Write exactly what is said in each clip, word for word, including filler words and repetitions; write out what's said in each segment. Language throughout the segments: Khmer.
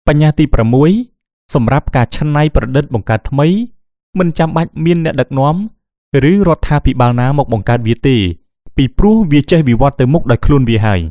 បញ្ញត្តិទីប្រាំមួយសម្រាប់ការច្នៃប្រឌិតបង្កើតថ្មីមិនចាំបាច់មានអ្នកដឹកនាំឬរដ្ឋាភិបាលណាមកបង្កើតវាទេពីព្រោះវាចេះវិវត្តទៅមុខដោយខ្លួនវាហើយ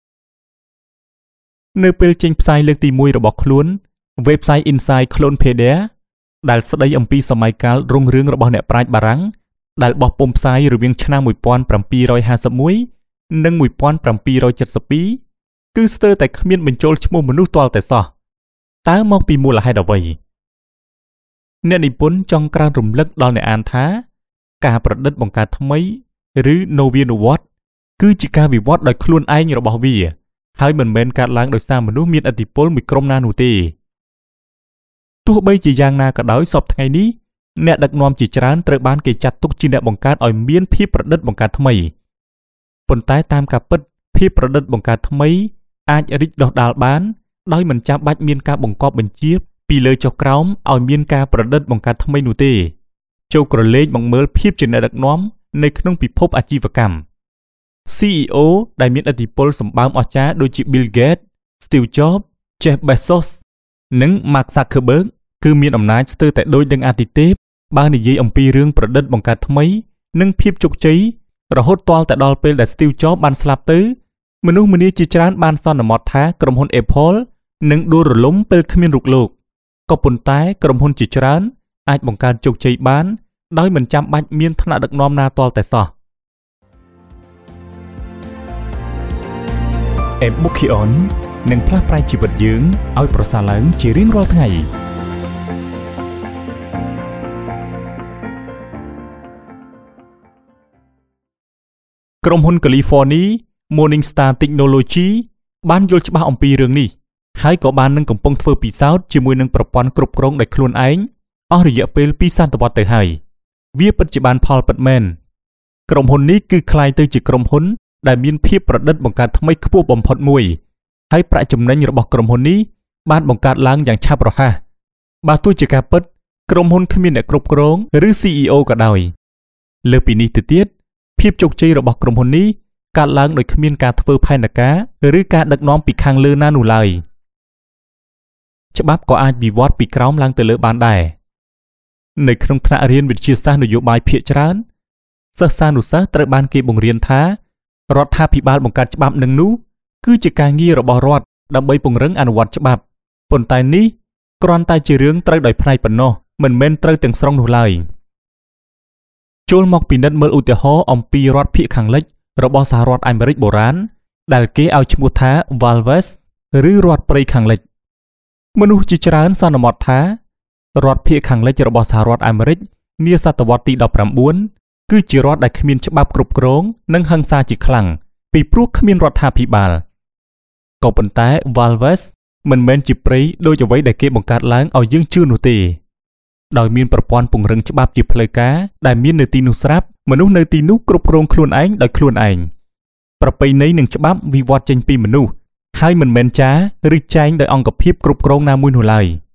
នៅពេលចេញផ្សាយលើកទីមួយរបស់ខ្លួន website Inside Clonepedia ដែលស្ដីអំពីសម័យកាលរុងរឿងរបស់អ្នកប្រាជ្ញបារាំងដែលបោះពុម្ពផ្សាយរវាងឆ្នាំmột nghìn bảy trăm hai mươi mốt និងmột nghìn bảy trăm bảy mươi haiគឺស្ទើរតែគ្មានបញ្ចូលឈ្មោះមនុស្សទាល់តែសោះតើមកពីមូលហេតុអ្វីអ្នកនិពន្ធចង់ក្រើនរំលឹកដល់អ្នកអានថាការប្រឌិតបង្កើតថ្មីឬនវានុវត្តន៍គឺជាការវិវត្តដោយខ្លួនឯងរបស់វាហើយមិនមែនកើតឡើងដោយសារមនុស្សមានឥទ្ធិពលមួយក្រុមណានោះទេទោះបីជាយ៉ាងណាក៏ដោយសពថ្ងៃនេះអ្នកដឹកនាំជាច្រើនត្រូវបានគេចាត់ទុកជាអ្នកបង្កើតឲ្យមានភាពប្រឌិតបង្កើតថ្មីប៉ុន្តែតាមការពិតភាពប្រឌិតបង្កើតថ្មីអាចរីកដុះដាលបានដោយមិនចាំបាច់មានការបង្គាប់បញ្ជាពីលើចុះក្រោមឲ្យមានការប្រឌិតបង្កើតថ្មីនោះទេចូលក្រឡេកមកមើលភាពជាអ្នកដឹកនាំនៅក្នុងពិភពអាជីវកម្ម ซี อี โอ ដែលមានឥទ្ធិពលសម្បើមអស្ចារ្យដូចជា Bill Gates, Steve Jobs, Jeff Bezos និង Mark Zuckerberg គឺមានអំណាចស្ទើរតែដូចនឹងអាទិទេពបើនិយាយអំពីរឿងប្រឌិតបង្កើតថ្មីនិងភាពជោគជ័យរហូតទាល់តែដល់ពេលដែល Steve Jobs បានស្លាប់ទៅមនុស្សម្នាជាច្រើនបានសន្មតថាក្រុមហ៊ុន Apple នឹងដួលរលំពេលគ្មានរូបលោកក៏ប៉ុន្តែក្រុមហ៊ុនជាច្រើនអាចបង្កើនជោគជ័យបានដោយមិនចាំបាច់មានថ្នាក់ដឹកនាំណាទាល់តែសោះ Ebukion នឹងផ្លាស់ប្រែជីវិតយើងឲ្យប្រសើរឡើងជារៀងរាល់ថ្ងៃក្រុមហ៊ុន California Morningstar Technology បានយល់ច្បាស់អំពីរឿងនេះហើយក៏បាននឹងកំពុងធ្វើពិសោធន៍ជាមួយនឹងប្រព័ន្ធគ្រប់គ្រងដោយខ្លួនឯងអស់រយៈពេលពីរសតវត្សរ៍ទៅហើយវាពិតជាបានផលពិតមែនក្រុមហ៊ុននេះគឺคล้ายទៅជាក្រុមហ៊ុនដែលមានភាពប្រឌិតបង្កើតថ្មីខ្ពស់បំផុតមួយហើយប្រាក់ចំណេញរបស់ក្រុមហ៊ុននេះបានបង្កើតឡើងយ៉ាងឆាប់រហ័សបើទោះជាការពិតក្រុមហ៊ុនគ្មានអ្នកគ្រប់គ្រងឬ ซี อี โอ ក៏ដោយលើសពីនេះទៅទៀតភាពជោគជ័យរបស់ក្រុមហ៊ុននេះកើតឡើងដោយគ្មានការធ្វើផែនការឬការដឹកនាំពីខាងលើណានោះឡើយច្បាប់ក៏អាចវិវត្តពីក្រោមឡើងទៅលើបានដែរនៅក្នុងថ្នាក់រៀនវិទ្យាសាស្ត្រនយោបាយភាគច្រើនសិស្សានុសិស្សត្រូវបានគេបង្រៀនថារដ្ឋាភិបាលបង្កើតច្បាប់នឹងនោះគឺជាការងាររបស់រដ្ឋដើម្បីពង្រឹងអនុវត្តច្បាប់ប៉ុន្តែនេះគ្រាន់តែជារឿងត្រូវដោយផ្នែកប៉ុណ្ណោះមិនមែនត្រូវទាំងស្រុងនោះឡើយចូលមកពិនិត្យមើលឧទាហរណ៍អំពីរដ្ឋភាគខាងលិចរបស់សហរដ្ឋអាមេរិកបុរាណដែលគេឲ្យឈ្មោះថា Wild West ឬរដ្ឋព្រៃខាងលិចមនុស្សជាច្រើនសន្មតថារដ្ឋភាគខាងលិចរបស់សហរដ្ឋអាមេរិកនាសតវត្សរ៍ទីដប់ប្រាំបួនគឺជារដ្ឋដែលគ្មានច្បាប់គ្រប់គ្រងនិងហិង្សាជាខ្លាំងពីព្រោះគ្មានរដ្ឋាភិបាលក៏ប៉ុន្តែ Wild West មិនមែនជាព្រៃដូចអ្វីដែលគេបង្កើតឡើងឲ្យយើងជឿនោះទេដោយមានប្រព័ន្ធពង្រឹងច្បាប់ជាផ្លូវការដែលមាននៅទីនោះស្រាប់មនុស្សនៅទីនោះគ្រប់គ្រងខ្លួនឯងដោយខ្លួនឯងប្រពៃណីនិងច្បាប់វិវត្តចេញពីមនុស្សហើយមិនមែនចារឬចែងដោយអង្គភាពគ្រប់គ្រងណាមួយនោះឡើយ